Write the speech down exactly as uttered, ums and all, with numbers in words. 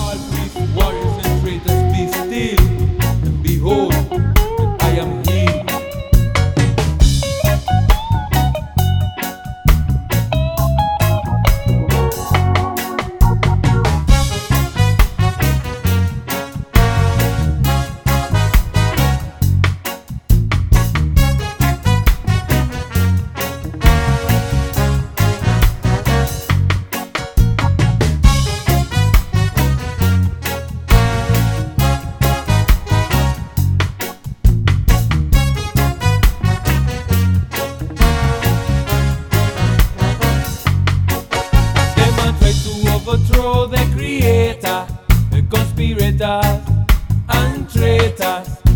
all priests, warriors, and traitors, be still, and behold, that I am He. Overthrow the creator, the conspirators and traitors.